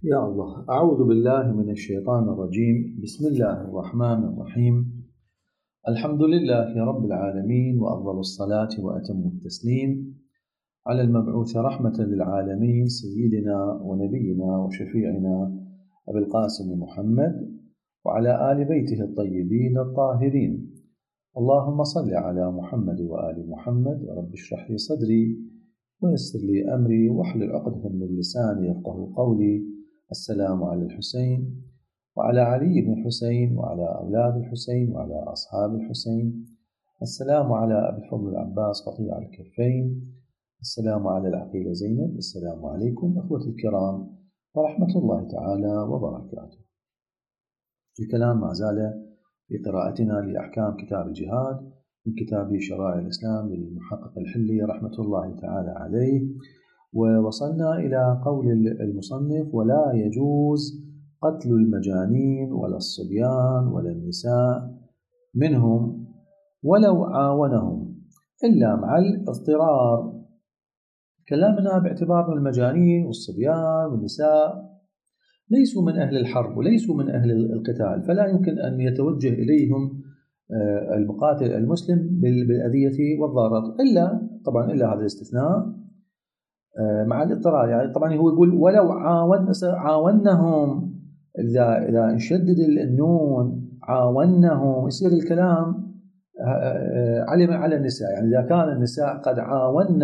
يا الله، أعوذ بالله من الشيطان الرجيم. بسم الله الرحمن الرحيم. الحمد لله رب العالمين، وأفضل الصلاة وأتم التسليم على المبعوث رحمة للعالمين سيدنا ونبينا وشفيعنا أبي القاسم محمد وعلى آل بيته الطيبين الطاهرين. اللهم صل على محمد وآل محمد. رب اشرح لي صدري ويسر لي أمري واحلل عقدة من لساني يفقه قولي. السلام على الحسين وعلى علي بن الحسين وعلى أولاد الحسين وعلى أصحاب الحسين. السلام على أبي الفضل العباس قطيع الكفين. السلام على العقيلة زينب. السلام عليكم أخوة الكرام ورحمة الله تعالى وبركاته. الكلام ما زال في قراءتنا لأحكام كتاب الجهاد من كتاب شرائع الإسلام للمحقق الحلي رحمة الله تعالى عليه، ووصلنا إلى قول المصنف: ولا يجوز قتل المجانين ولا الصبيان ولا النساء منهم ولو عاونهم إلا مع الاضطرار. كلامنا باعتبار المجانين والصبيان والنساء ليسوا من أهل الحرب وليسوا من أهل القتال، فلا يمكن أن يتوجه إليهم المقاتل المسلم بالأذية والضرر، إلا هذا الاستثناء مع الاضطرار. يعني طبعا هو يقول ولو عاونهم، إذا نشدد النون عاونهم يصير الكلام على النساء. يعني إذا كان النساء قد عاون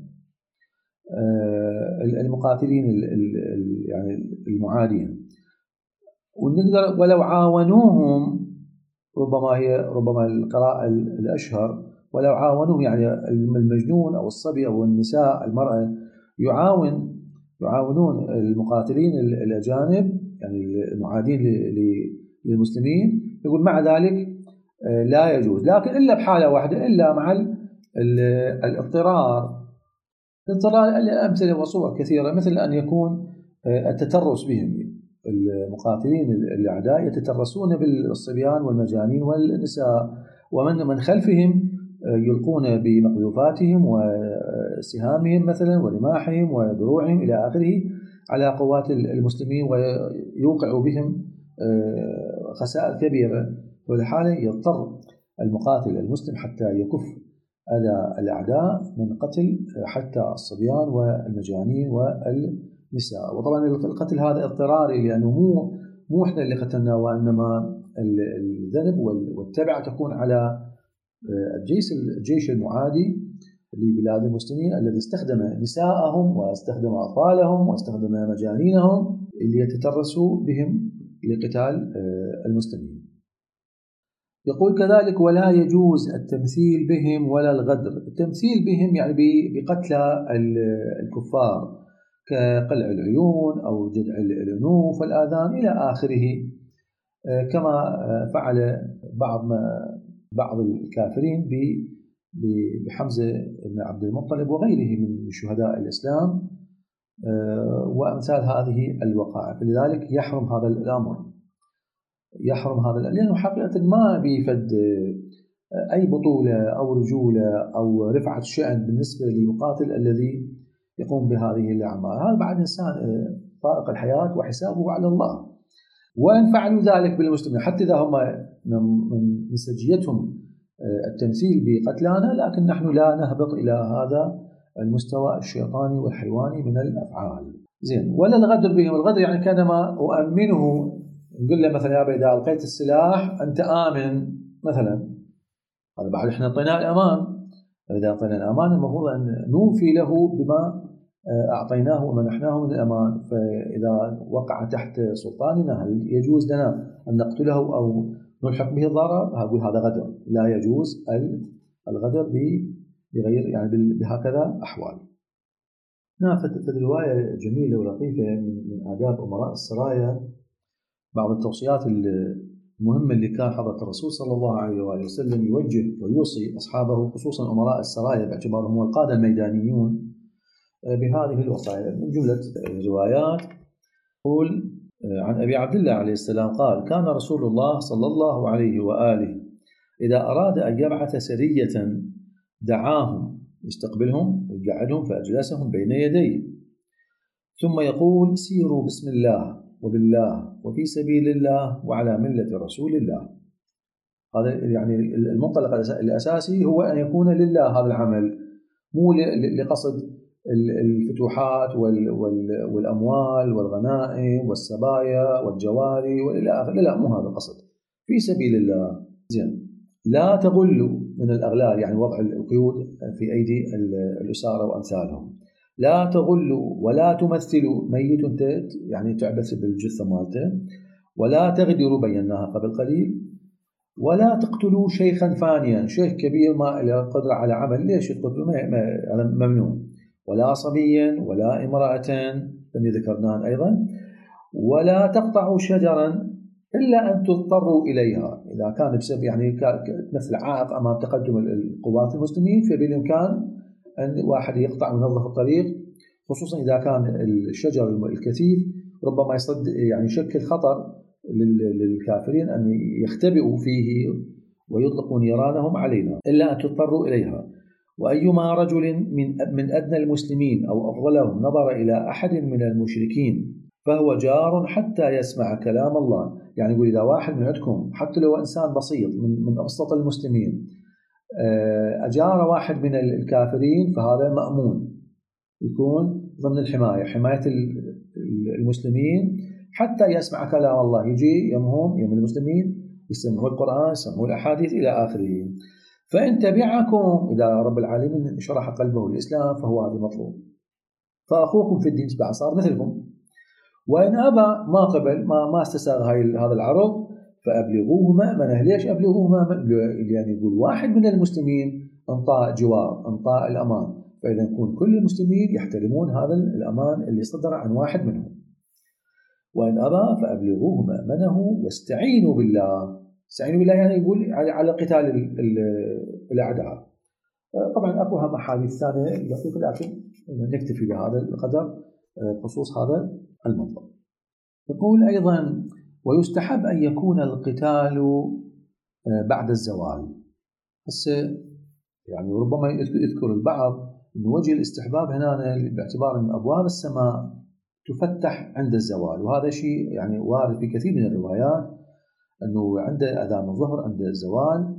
المقاتلين يعني المعادين، ونقدر ولو عاونوهم، ربما القراءة الأشهر ولو عاونوهم، يعني المجنون أو الصبي أو النساء المرأة يعاونون المقاتلين الأجانب يعني المعادين للمسلمين. يقول مع ذلك لا يجوز، لكن إلا بحالة واحدة، إلا مع الاضطرار. أمثلة وصور كثيرة، مثل أن يكون التترس بهم، المقاتلين الأعداء يتترسون بالصبيان والمجانين والنساء، ومن خلفهم يلقون بمقذوفاتهم وسهامهم مثلا ورماحهم ودروعهم إلى آخره على قوات المسلمين، ويوقع بهم خسائر كبيرة. ولحاله يضطر المقاتل المسلم حتى يكف أذى الأعداء من قتل حتى الصبيان والمجانين والنساء. وطبعا القتل هذا اضطراري، لأنه مو احنا اللي قتلنا، وإنما الذنب والتبعة تكون على الجيش المعادي لبلاد المسلمين الذي استخدم نساءهم واستخدم أطفالهم واستخدم مجانينهم اللي يتترسوا بهم لقتال المسلمين. يقول كذلك: ولا يجوز التمثيل بهم ولا الغدر. التمثيل بهم يعني بقتلى الكفار كقلع العيون أو جدع الأنوف والآذان إلى آخره، كما فعل بعض الكافرين بحمزة بن عبد المطلب وغيره من شهداء الإسلام وأمثال هذه الوقائع. فلذلك يحرم هذا الأمر، لأنه حقيقة ما بيفد أي بطولة أو رجولة أو رفعة شأن بالنسبة للمقاتل الذي يقوم بهذه الأعمال. هذا بعد إنسان فارق الحياة وحسابه على الله. وإن فعلوا ذلك بالمسلمين، حتى إذا هم من سجيتهم التمثيل بقتلانا، لكن نحن لا نهبط إلى هذا المستوى الشيطاني والحيواني من الأفعال. زين. ولا الغدر بهم. الغدر يعني كانما أؤمنه، نقول له مثلا يا إذا ألقيت السلاح أنت آمن مثلا، هذا بعد إحنا أعطيناه الأمان. إذا أعطينا الأمان المفروض أن نوفي له بما أعطيناه ومنحناه من الأمان. فإذا وقع تحت سلطاننا هل يجوز لنا أن نقتله أو نلحق به الضرر؟ أقول هذا غدر، لا يجوز الغدر بغير يعني بهكذا أحوال. في رواية جميلة ولطيفة من آداب أمراء السرايا، بعض التوصيات المهمة اللي كان حضرة الرسول صلى الله عليه وآله وسلم يوجه ويوصي أصحابه خصوصا أمراء السرايا باعتبارهم هم القادة الميدانيون بهذه الوصايا. من جملة الروايات يقول عن أبي عبد الله عليه السلام قال: كان رسول الله صلى الله عليه وآله إذا أراد أن يبعث سرية دعاهم يستقبلهم ويقعدهم فأجلسهم بين يديه، ثم يقول سيروا بسم الله وبالله وفي سبيل الله وعلى ملة رسول الله. هذا يعني المنطلق الأساسي هو أن يكون لله هذا العمل، مو لقصد الفتوحات والأموال والغنائم والسبايا والجواري وإلى آخره، لا مو هذا القصد، في سبيل الله. زين، لا تغلوا من الأغلال، يعني وضع القيود في أيدي الأسارة وأمثالهم. لا تغلوا ولا تمثلوا ميت يعني تعبث بالجثة مالته، ولا تغدروا بيناها قبل قليل، ولا تقتلوا شيخا فانيا، شيخ كبير ما له قدرة على عمل، ليش تقتلوا؟ ممنوع. ولا صبيا ولا امرأة اللي ذكرناها أيضا. ولا تقطعوا شجرا إلا أن تضطروا إليها، إذا كان بسبب يعني مثل عائق أمام تقدم القوات المسلمين، فبالإمكان أن واحد يقطع وينظف الطريق، خصوصا إذا كان الشجر الكثيف ربما يصد يعني يشكل خطر للكافرين أن يختبئوا فيه ويطلقوا نيرانهم علينا، إلا أن تضطروا إليها. وأيما رجل من أدنى المسلمين أو أفضلهم نظر إلى أحد من المشركين فهو جار حتى يسمع كلام الله. يعني يقول إذا واحد من عندكم حتى لو إنسان بسيط من أبسط المسلمين أجار واحد من الكافرين، فهذا مأمون، يكون ضمن الحماية، حماية المسلمين حتى يسمع كلام الله. يجي يم المسلمين يسمعوا القرآن، يسمعوا الأحاديث إلى آخره. فإن تبعكم، إذا رب العالمين شرح قلبه الإسلام، فهو هذا المطلوب. فأخوكم في الدين تبع صار مثلكم. وإن أبى ما قبل ما استساغ هذا العرض فأبلغوه مأمنه. ليش أبلغوه مأمنه؟ يعني يقول واحد من المسلمين انطاء جوار، انطاء الأمان، فإذا يكون كل المسلمين يحترمون هذا الأمان اللي صدر عن واحد منهم. وإن أبى فأبلغوه مأمنه واستعينوا بالله. استعينوا بالله يعني يقول على قتال الأعداء. طبعا أكو هم أحاديث ثانية دقيقة، لكن نكتفي بهذا القدر بخصوص هذا المطلب. يقول أيضا ويستحب أن يكون القتال بعد الزوال. بس يعني ربما يذكر البعض أن وجه الاستحباب هنا باعتبار أن أبواب السماء تفتح عند الزوال، وهذا شيء يعني وارد في كثير من الروايات أنه عند أذان الظهر عند الزوال.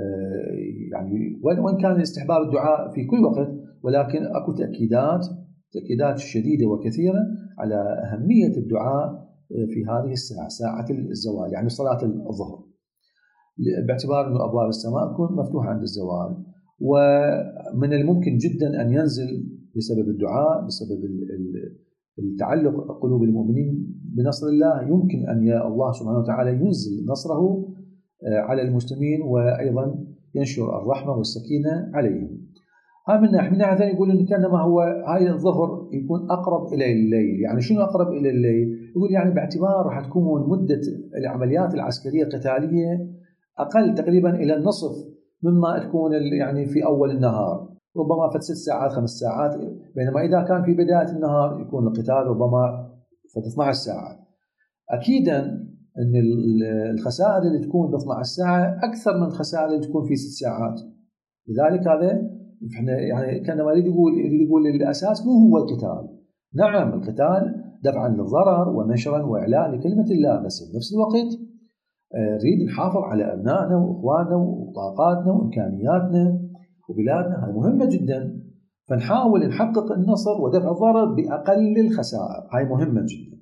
يعني وإن كان الاستحباب الدعاء في كل وقت، ولكن أكو تأكيدات شديدة وكثيرة على أهمية الدعاء في هذه الساعة، ساعة الزوال، يعني صلاة الظهر، باعتبار أن أبواب السماء تكون مفتوحة عند الزوال. ومن الممكن جدا أن ينزل بسبب الدعاء، بسبب التعلق قلوب المؤمنين بنصر الله، يمكن أن الله سبحانه وتعالى ينزل نصره على المسلمين، وأيضا ينشر الرحمة والسكينة عليهم. هذا من ناحية ثانية يقول إن كانما هو هاي الظهر يكون أقرب إلى الليل. يعني شنو أقرب إلى الليل؟ يقول يعني باعتبار راح تكون مدة العمليات العسكرية القتالية أقل تقريبا إلى النصف مما تكون يعني في أول النهار، ربما في 6 ساعات 5 ساعات، بينما إذا كان في بداية النهار يكون القتال ربما في 12 ساعة. أكيدا أن الخسائر اللي تكون ب 12 ساعة أكثر من الخسائر اللي تكون في 6 ساعات. لذلك هذا احنا يعني كانما يريد يقول الأساس مو هو القتال. نعم القتال دفعا للضرر ونشرا وإعلاء لكلمة الله، بس بنفس الوقت نريد نحافظ على أبنائنا وإخواننا وطاقاتنا وإمكانياتنا وبلادنا، هذه مهمة جدا. فنحاول نحقق النصر ودفع الضرر بأقل الخسائر، هاي مهمة جدا.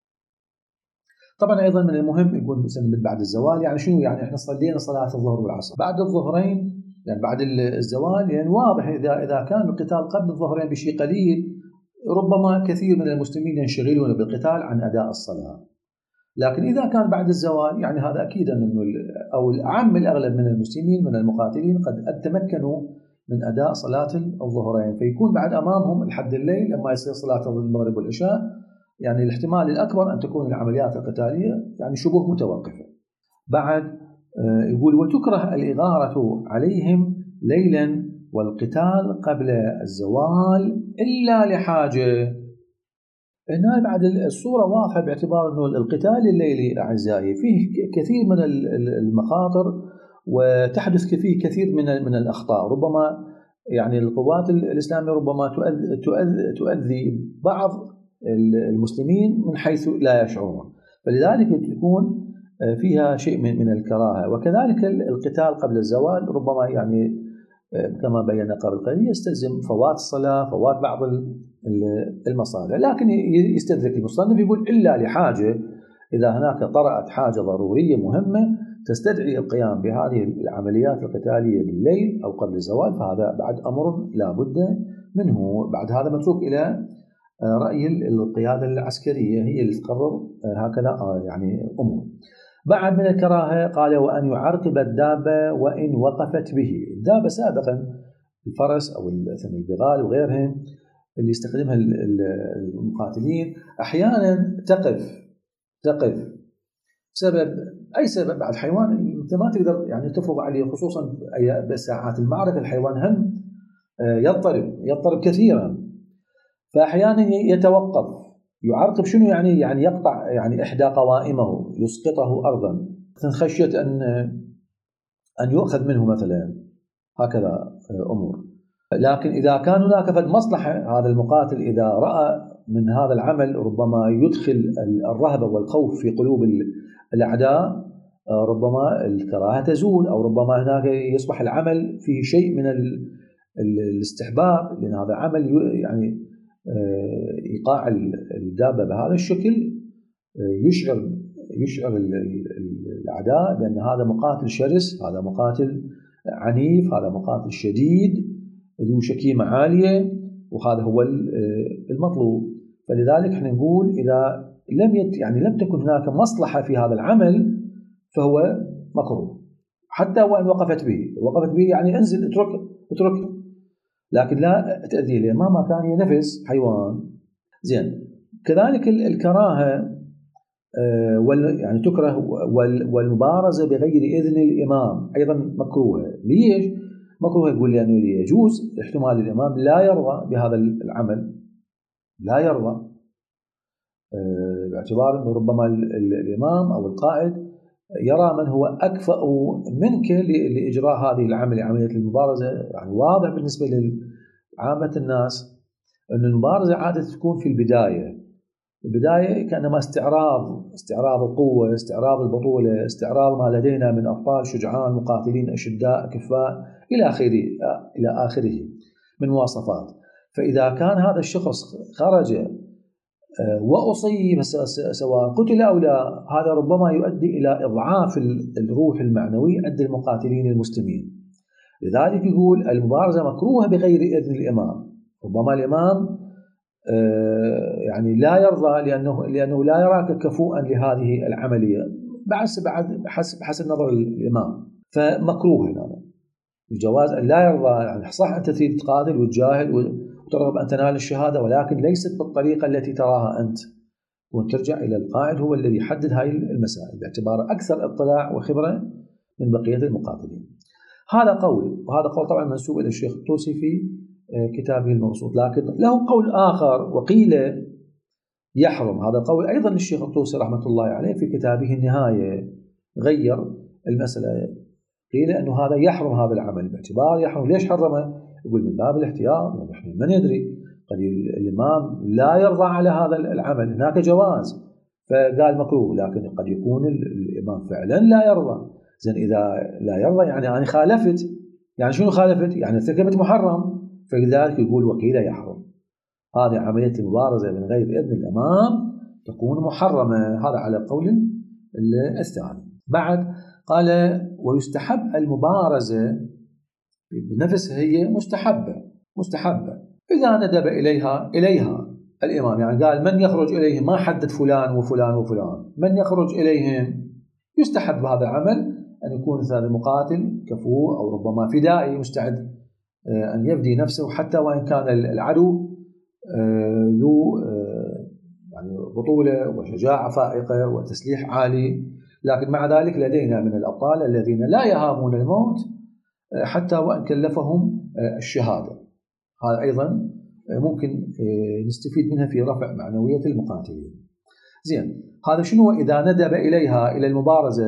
طبعا أيضا من المهم يقول مثلا بعد الزوال، يعني شنو؟ يعني احنا صلينا صلاة الظهر والعصر بعد الظهرين، يعني بعد الزوال، يعني واضح إذا كان القتال قبل الظهرين بشيء قليل ربما كثير من المسلمين ينشغلون بالقتال عن أداء الصلاة. لكن إذا كان بعد الزوال يعني هذا أكيد أنه أو الأعم الأغلب من المسلمين من المقاتلين قد تمكنوا من أداء صلاة الظهرين، فيكون بعد أمامهم لحد الليل لما يصير صلاة المغرب والعشاء. يعني الاحتمال الأكبر أن تكون العمليات القتالية يعني شبه متوقفة. بعد يقول وتكره الإغارة عليهم ليلا والقتال قبل الزوال إلا لحاجة. هنا بعد الصورة واضحة باعتبار أنه القتال الليلي أعزائي فيه كثير من المخاطر، وتحدث فيه كثير من الأخطاء. ربما يعني القوات الإسلامية ربما تؤذي بعض المسلمين من حيث لا يشعرون، فلذلك تكون فيها شيء من الكراهة. وكذلك القتال قبل الزوال ربما يعني كما بينا قبل قليل يستلزم فوات الصلاة، فوات بعض المصالح، لكن يستدرك المصنف يقول إلا لحاجة، إذا هناك طرأت حاجة ضرورية مهمة تستدعي القيام بهذه العمليات القتالية بالليل أو قبل الزوال، فهذا بعد أمر لا بد منه. بعد هذا متروك إلى رأي القيادة العسكرية، هي اللي تقرر هكذا يعني أمور. بعد من الكراهة قال وأن يعرقب الدابة وإن وقفت به. الدابة سابقا الفرس أو البغال وغيرهم اللي يستخدمها المقاتلين أحيانا تقف بسبب أي سبب. بعد الحيوان أنت ما تقدر يعني تفرض عليه، خصوصا بساعات المعركة الحيوان هم يضطرب كثيرا، فأحيانا يتوقف. يعرقب شنو يعني يقطع يعني إحدى قوائمه، يسقطه أرضا خشية أن يؤخذ منه مثلا، هكذا أمور. لكن إذا كان هناك فد مصلحة، هذا المقاتل إذا رأى من هذا العمل ربما يدخل الرهبة والخوف في قلوب الأعداء، ربما الكراهة تزول، أو ربما هناك يصبح العمل فيه شيء من الاستحباب، لأن هذا عمل يعني إيقاع الدابة بهذا الشكل يشعر الأعداء بأن هذا مقاتل شرس، هذا مقاتل عنيف، هذا مقاتل شديد ذو شكيمة عالية، وهذا هو المطلوب. فلذلك احنا نقول إذا لم تكن هناك مصلحة في هذا العمل فهو مكروه، حتى وإن وقفت به يعني انزل اترك، لكن لا تأذيه، لأن ما كان ينفس حيوان. زين. كذلك الكراهة يعني تكره والمبارزة بغير إذن الإمام أيضا مكروهة. ليش مكروه؟ يقول لأنه يجوز احتمال الإمام لا يرضى بهذا العمل، لا يرضى، باعتبار أنه ربما الإمام أو القائد يرى من هو أكفأ منك لإجراء هذه عملية المبارزة. يعني واضح بالنسبة لعامة الناس أن المبارزة عادة تكون في البداية كأنما استعراض القوة، استعراض البطولة، استعراض ما لدينا من أبطال شجعان مقاتلين أشداء كفاء إلى آخره من مواصفات. فإذا كان هذا الشخص خرج وأصيب سواء قتل أو لا، هذا ربما يؤدي إلى إضعاف الروح المعنوي عند المقاتلين المسلمين. لذلك يقول المبارزة مكروهة بغير إذن الإمام. ربما الإمام يعني لا يرضى لأنه لا يراك كفؤا لهذه العملية بحسب نظر الإمام، فمكروه هنا الجواز أن لا يرضى. يعني صح أنت تريد تقاتل وتجاهد وترغب أن تنال الشهادة، ولكن ليست بالطريقة التي تراها أنت، وترجع إلى القائد هو الذي يحدد هاي المسائل باعتباره أكثر اطلاع وخبرة من بقية المقاتلين. هذا قول، وهذا قول طبعا منسوب إلى الشيخ الطوسي في كتابه المبسوط، لكن له قول آخر وقيل يحرم. هذا قول أيضا للشيخ الطوسي رحمة الله عليه في كتابه النهاية، غير المسألة، قيل أنه هذا يحرم هذا العمل. باعتبار يحرم، ليش حرمه؟ يقول من باب الاحتياط، يعني نحن ما ندري، قد الإمام لا يرضى على هذا العمل، هناك جواز فقال مكروه، لكن قد يكون الإمام فعلا لا يرضى. زين، إذا لا يرضى يعني أنا خالفت، يعني شنو خالفت؟ يعني ارتكبت محرم، فلذلك يقول وقيل يحرم. هذه عملية المبارزة من غير إذن الإمام تكون محرمة، هذا على قول الثاني. بعد قال ويستحب المبارزة بنفسها، هي مستحبة إذا ندب إليها الإمام. يعني قال من يخرج إليهم، ما حدد فلان وفلان وفلان، من يخرج إليهم يستحب هذا العمل أن يكون هذا المقاتل كفو أو ربما فدائي مستعد أن يفدي نفسه، حتى وإن كان العدو ذو يعني بطولة وشجاعة فائقة وتسليح عالي، لكن مع ذلك لدينا من الأبطال الذين لا يهابون الموت حتى وإن كلفهم الشهادة. هذا أيضا ممكن نستفيد منها في رفع معنوية المقاتلين. زين، هذا شنو إذا ندب إليها إلى المبارزة؟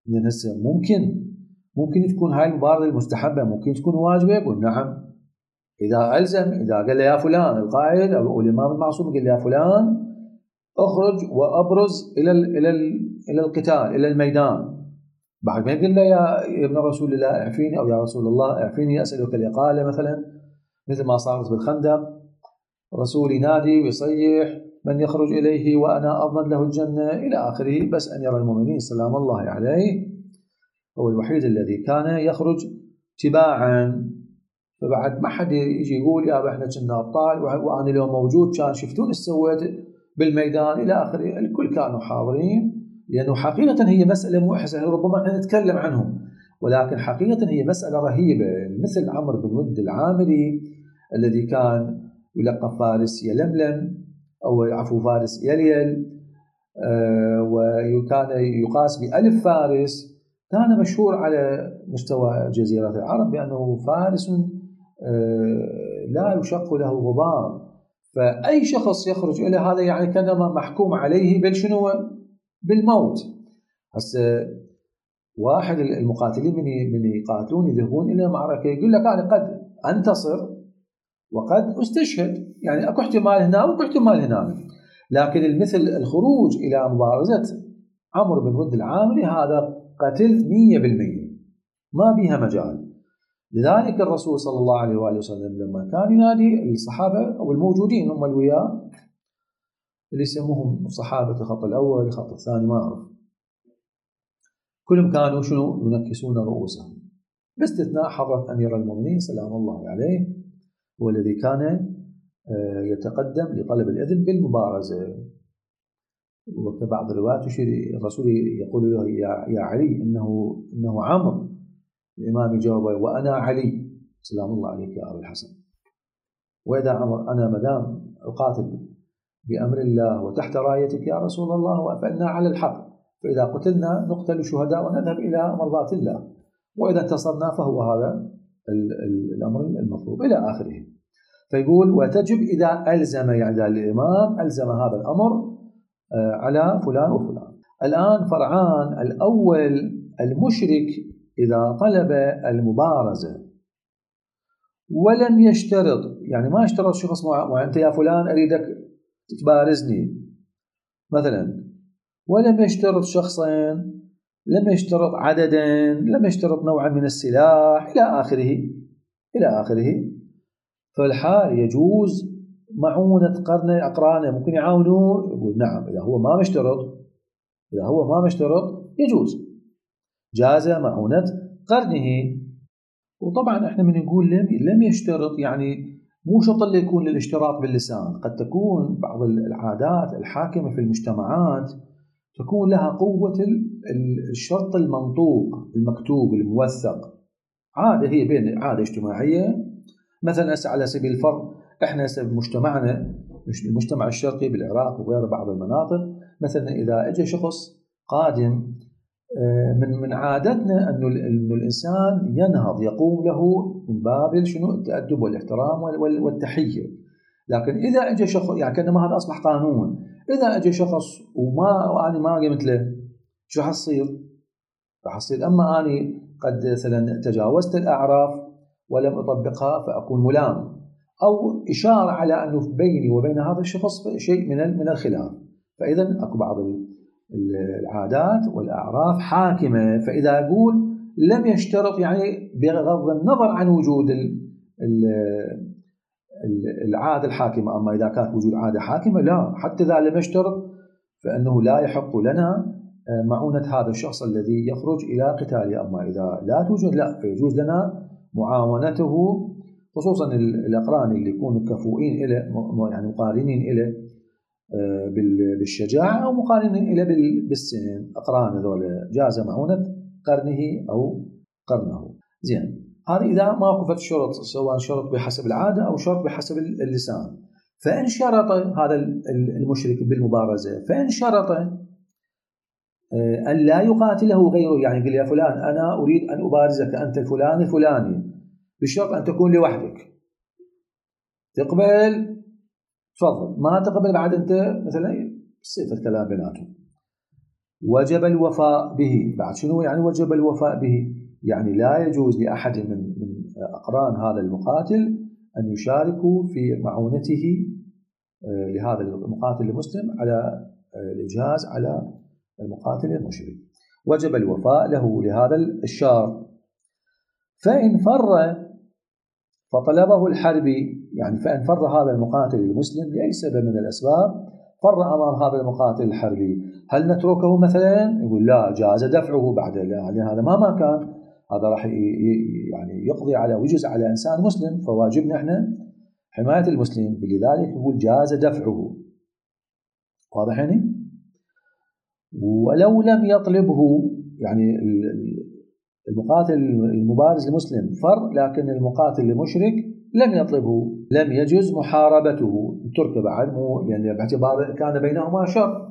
ممكن تكون هاي المبارزة المستحبة، ممكن تكون واجبة. يقول نعم، إذا ألزم، إذا قال له يا فلان القائد أو الإمام المعصوم قال له يا فلان اخرج وأبرز إلى القتال، إلى الميدان، بعد ما يقول له يا ابن رسول الله اعفيني أو يا رسول الله اعفيني أسألك الإقالة مثلا، مثل ما صارت بالخندق، الرسول ينادي ويصيح من يخرج إليه وأنا أضمن له الجنة إلى آخره، بس أمير المؤمنين سلام الله عليه هو الوحيد الذي كان يخرج تباعا، فبعد ما حد يجي يقول يا احنا كنا ابطال وانا اليوم موجود كان شفتون ايش سويت بالميدان الى اخره، الكل كانوا حاضرين، لانه حقيقه هي مساله مو ربما احنا نتكلم عنهم، ولكن حقيقه هي مساله رهيبه، مثل عمرو بن ود العامري الذي كان يلقب فارس يلملم او عفوا فارس يليل، وكان يقاس ب1000 فارس، كان مشهور على مستوى جزيرة العرب بأنه فارس لا يشق له غبار، فأي شخص يخرج إلى هذا يعني كانما محكوم عليه بالشنو؟ بالموت. هسه واحد المقاتلين من يقاتلون يذهبون إلى معركة يقول لك أنا قد أنتصر وقد أستشهد، يعني أكو احتمال هنا وأكو احتمال هنا، لكن المثل الخروج إلى مبارزة عمرو بن ود العامري هذا قتل 100%، ما بيها مجال. لذلك الرسول صلى الله عليه وآله وسلم لما كان ينادي الصحابة أو الموجودين هم الوياه اللي يسموهم صحابة الخط الأول الخط الثاني ما أعرف، كلهم كانوا شنو ينكسون رؤوسهم باستثناء حضرة أمير المؤمنين سلام الله عليه، هو الذي كان يتقدم لطلب الإذن بالمبارزة. وكبعض الروايات الرسول يقول له يا علي إنه عمرو، الإمام يجاوب وأنا علي سلام الله عليك يا أبو الحسن، وإذا عمر أنا مدام أقاتل بأمر الله وتحت رايتك يا رسول الله فإنا على الحق، فإذا قتلنا نقتل شهداء ونذهب إلى مرضات الله، وإذا انتصرنا فهو هذا الأمر المطلوب إلى آخره. فيقول وتجب إذا ألزم، يعني الإمام ألزم هذا الأمر على فلان وفلان. الآن فرعان الأول المشرك إذا طلب المبارزة ولم يشترط، يعني ما اشترط شخص معين أنت يا فلان أريدك تبارزني مثلا، ولم يشترط شخصين، لم يشترط عددا، لم يشترط نوعا من السلاح إلى آخره، فالحال يجوز معونة أقرانه ممكن يعاونوه، يقول نعم إذا هو ما مشترط يجوز، جاز معونة قرنه. وطبعا احنا من نقول لم يشترط يعني مو شرط اللي يكون الاشتراط باللسان، قد تكون بعض العادات الحاكمة في المجتمعات تكون لها قوة الشرط المنطوق المكتوب الموثق، عادة هي بين عادة اجتماعية، مثلا على سبيل الفرض احنا مجتمعنا المجتمع الشرقي بالعراق وغير بعض المناطق، مثلا إذا اجى شخص قادم من عادتنا أنه الإنسان ينهض يقوم له من باب شنو التأدب والاحترام والتحية، لكن إذا أجى شخص يعني كأنما هذا أصبح قانون، إذا أجى شخص وأنا ما قمت له شو حصير؟ راح أصير أما أنا قد مثلا تجاوزت الأعراف ولم أطبقها فأكون ملام، أو إشارة على أنه بيني وبين هذا الشخص شيء من الخلاف، فإذا أكو بعض العادات والأعراف حاكمة، فإذا أقول لم يشترط يعني بغض النظر عن وجود العادة الحاكمة، أما إذا كانت وجود عادة حاكمة لا، حتى إذا لم يشترط فإنه لا يحق لنا معونة هذا الشخص الذي يخرج إلى قتاله، أما إذا لا توجد لا فيجوز لنا معاونته، خصوصا الأقران اللي يكونوا كفؤين إلى يعني مقارنين إلى بالشجاعة أو مقارنين إلى بالسن، أقران هذول جاز معونة قرنه أو قرنه. زين، هذا إذا ما وقفت الشرط، سواء شرط بحسب العادة أو شرط بحسب اللسان. فإن شرط هذا المشرك بالمبارزة، فإن شرط أن لا يقاتله غيره، يعني يقول يا فلان أنا أريد أن أبارزك أنت الفلان الفلاني بشرط أن تكون لوحدك، تقبل تفضل، ما تقبل بعد أنت مثلا صفة كلام بيناتهم. وجب الوفاء به، بعد شنو يعني وجب الوفاء به؟ يعني لا يجوز لأحد من أقران هذا المقاتل أن يشاركوا في معونته لهذا المقاتل المسلم على الإجهاز على المقاتل المشرك. وجب الوفاء له لهذا الشرط. فإن فر فطلبه الحربي، يعني فإن فر هذا المقاتل المسلم لأي سبب من الأسباب، فر أمام هذا المقاتل الحربي، هل نتركه مثلا؟ يقول لا، جاز دفعه بعد، يعني هذا ما كان، هذا راح يعني يقضي على ويجز على إنسان مسلم، فواجبنا احنا حماية المسلم، لذلك يقول جاز دفعه. واضح يعني؟ ولو لم يطلبه، يعني المقاتل المبارز المسلم فر، لكن المقاتل المشرك لم يطلبه، لم يجوز محاربته، ترك بعد، يعني باعتبار كان بينهما شر،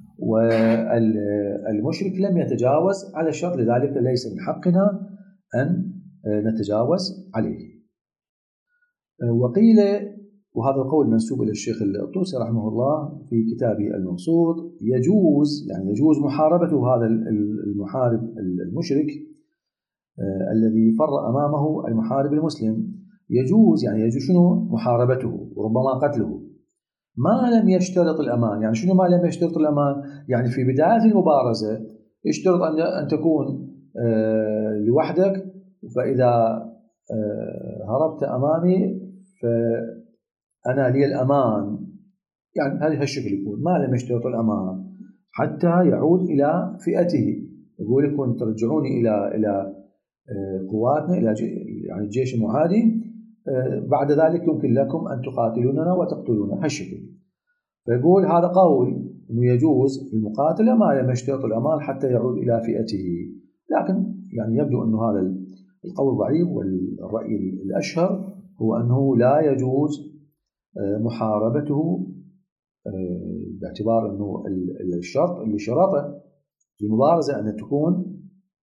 والمشرك لم يتجاوز على الشر، لذلك ليس من حقنا أن نتجاوز عليه. وقيل، وهذا القول منسوب إلى الشيخ الطوسي رحمه الله في كتابه المقصود، يجوز، يعني يجوز محاربته هذا المحارب المشرك الذي فر أمامه المحارب المسلم، يجوز، يعني يجوز شنو؟ محاربته وربما قتله، ما لم يشترط الأمان. يعني شنو ما لم يشترط الأمان؟ يعني في بداية المبارزة اشترط أن تكون لوحدك، فإذا هربت أمامي فأنا لي الأمان، يعني هذا الشكل يكون. ما لم يشترط الأمان حتى يعود إلى فئته، يقول لكم ترجعوني إلى قواتنا، إلى يعني الجيش المعادي، بعد ذلك يمكن لكم أن تقاتلوننا وتقتلونا، هالشكل. فيقول هذا قول أنه يجوز المقاتلة ما لم يشترط الأمان حتى يعود إلى فئته، لكن يعني يبدو أنه هذا القول ضعيف، والرأي الأشهر هو أنه لا يجوز محاربته، باعتبار أنه الشرط اللي شرطه المبارزة أن تكون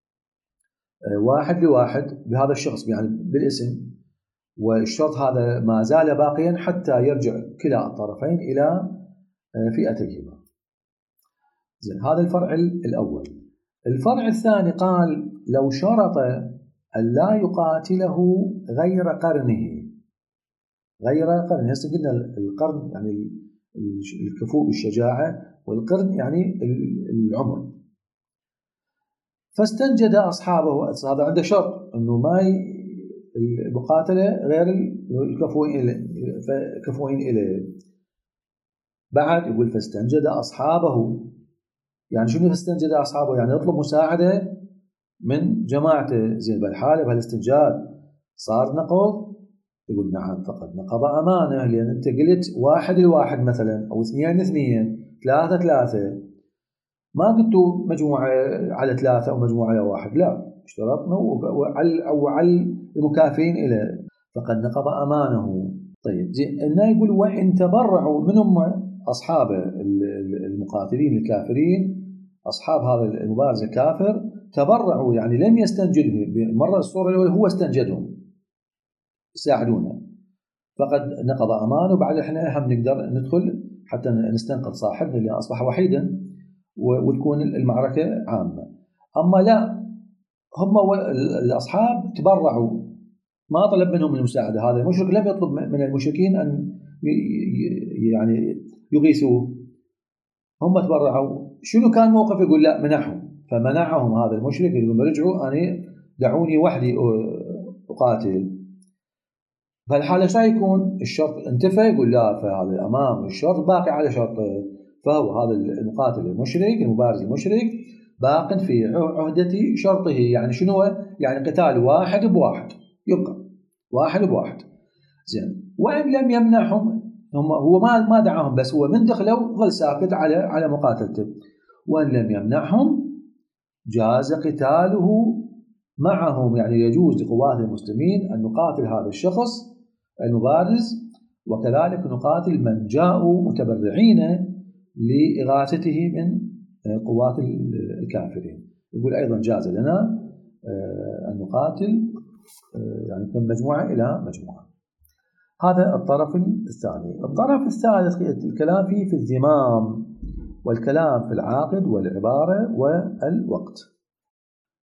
واحد لواحد بهذا الشخص، يعني بالاسم، والشرط هذا ما زال باقيا حتى يرجع كلا الطرفين إلى فئتهما. زين، هذا الفرع الأول. الفرع الثاني قال لو شرط أن لا يقاتله غير قرنه. غير قرن، هسه قلنا القرن يعني الكفؤ بالشجاعة، والقرن يعني العمر. فاستنجد أصحابه، هذا عنده شرط أنه ما المقاتلة غير الكفؤين إليه. بعد يقول فاستنجد أصحابه، يعني شنو فاستنجد أصحابه؟ يعني يطلب مساعدة من جماعته. زين، بالحالة بهالاستنجاد صار نقض؟ يقول نعم، فقد نقض أمانة، لأن أنت قلت واحد لواحد مثلا، أو اثنين اثنين، ثلاثة ثلاثة، ما قلتوا مجموعة على ثلاثة أو مجموعة على واحد، لا، اشترطنا وعلى المكافئين إلى، فقد نقض أمانه. طيب زين، هنا يقول وإن تبرعوا، من هم أصحاب المقاتلين الكافرين، أصحاب هذا المبارز الكافر، تبرعوا يعني لم يستنجدوا، مرة الصورة الأولى هو استنجدهم يساعدونا، فقد نقض أمانه. وبعد إحنا هم نقدر ندخل حتى نستنقذ صاحبنا اللي أصبح وحيدا، وتكون المعركة عامة. أما لا، هم الأصحاب تبرعوا، ما طلب منهم المساعدة، هذا المشرك لم يطلب من المشركين أن يعني يغيثوه، هم تبرعوا. شنو كان موقف؟ يقول لا، منعهم، فمنعهم هذا المشرك، يقول رجعوا، أنا دعوني وحدي أقاتل. فالحالة شو يكون؟ الشرط انتفى، يقول لا، فهذا الأمام الشرط باقي على شرطه، فهو هذا المقاتل المشرك المبارز المشرك باق في عهدة شرطه. يعني شنو؟ يعني قتال واحد بواحد، يبقى واحد بواحد. زين، وإن لم يمنعهم، هو ما دعاهم، بس هو من دخلوا ظل ساكت على مقاتلته. وإن لم يمنعهم جاز قتاله معهم، يعني يجوز لقوات المسلمين أن نقاتل هذا الشخص المبارز، وكذلك نقاتل من جاءوا متبرعين لإغاثته من قوات الكافرين. يقول أيضا جاز لنا أن نقاتل يعني من مجموعة إلى مجموعة. هذا الطرف الثاني. الطرف الثالث الكلام فيه في الذمام، والكلام في العاقد والعبارة والوقت.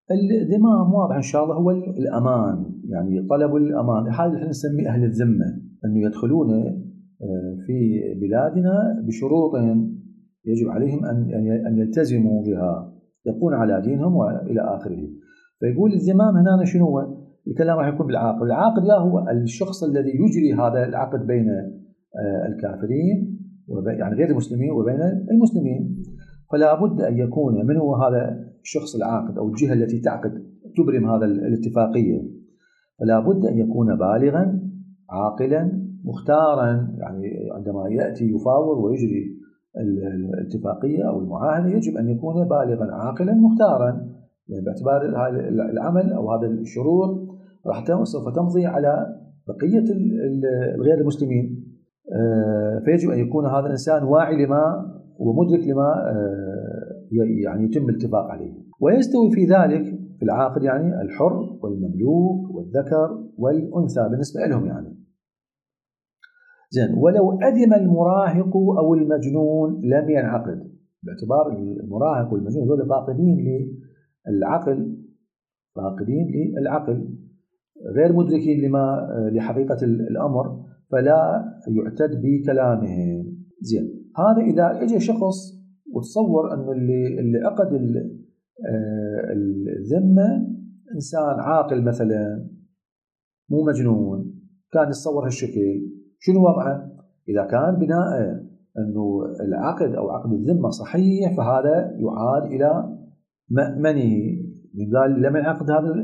الذمام واضح إن شاء الله هو الأمان، يعني طلب الأمان، هذا اللي نسميه أهل الذمة. أن يدخلون في بلادنا بشروط يجب عليهم أن يلتزموا بها، يبقون على دينهم وإلى آخره. فيقول الزمام هنا شنو هو؟ الكلام راح يكون بالعاقد. العاقد هو الشخص الذي يجري هذا العقد بين الكافرين يعني غير المسلمين وبين المسلمين. فلا بد أن يكون من هو هذا الشخص العاقد أو الجهة التي تعقد تبرم هذا الاتفاقية، فلا بد أن يكون بالغا عاقلا مختارا. يعني عندما يأتي يفاوض ويجري الاتفاقية أو المعاهدة يجب أن يكون بالغا عاقلا مختارا، يعني باعتبار هذا العمل أو هذا الشروط سوف تمضي على بقية غير المسلمين. فيجب أن يكون هذا الإنسان واعي لما ومدرك لما يعني يتم الاتفاق عليه. ويستوي في ذلك في العاقد يعني الحر والمملوك والذكر والأنثى بالنسبة لهم يعني. زين، ولو أدم المراهق أو المجنون لم ينعقد، باعتبار المراهق والمجنون هذول فاقدين للعقل غير مدركين لحقيقة الأمر، فلا يعتد بكلامهم. زين، هذا إذا اجى شخص وتصور أنه اللي عقد الذمة إنسان عاقل مثلا مو مجنون، كان يتصور هالشكل، شنو وضعه؟ إذا كان بناء أنه العقد أو عقد الذمة صحيح فهذا يعاد إلى مأمنه. قال لم ينعقد هذا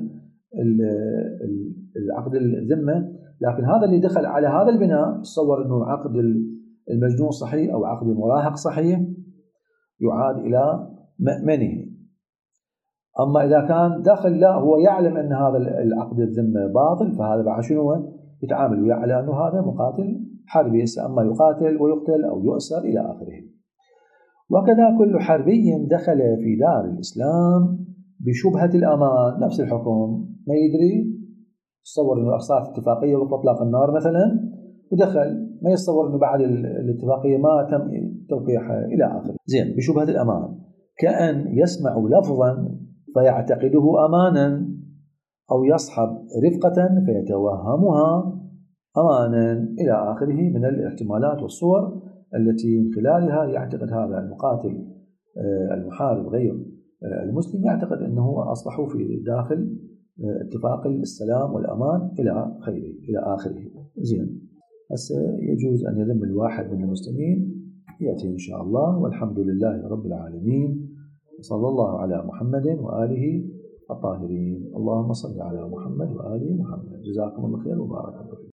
العقد الذمة، لكن هذا اللي دخل على هذا البناء تصور أنه عقد المجنون صحيح أو عقد المراهق صحيح يعاد إلى مأمنه. أما إذا كان داخل لا هو يعلم أن هذا العقد الذمة باطل، فهذا بعد شنو يتعامل وياه على أنه هذا مقاتل حربي، أما يقاتل ويقتل أو يؤسر إلى آخره. وكذا كل حربي دخل في دار الإسلام بشبهة الأمان، نفس الحكم، ما يدري، يتصور أنه صارت اتفاقية وقت إطلاق النار مثلا ودخل، ما يتصور أنه بعد الاتفاقية ما تم توقيعها إلى آخره. زين، بشبهة الأمان كأن يسمع لفظا فيعتقده أمانا، أو يصحب رفقة فيتوهمها أمانا، إلى آخره من الاحتمالات والصور التي من خلالها يعتقد هذا المقاتل المحارب غير المسلم يعتقد أنه أصبحوا في داخل اتفاق السلام والأمان إلى آخره. زين، هسه يجوز أن يذم الواحد من المسلمين يأتي إن شاء الله، والحمد لله رب العالمين، وصلى الله على محمد وآله الطاهرين. اللهم صل على محمد وآل محمد. جزاكم الله خير وبارك الله.